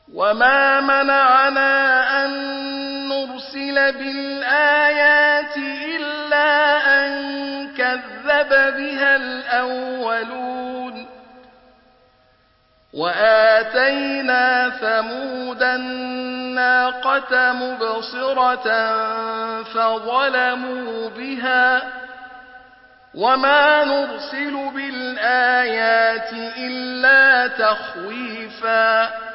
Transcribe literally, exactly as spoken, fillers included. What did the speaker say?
وما منعنا أن نرسل بالآيات إلا أن كذب بها الأولون وآتينا ثمود الناقة مبصرة فظلموا بها وما نرسل بالآيات إلا تخويفا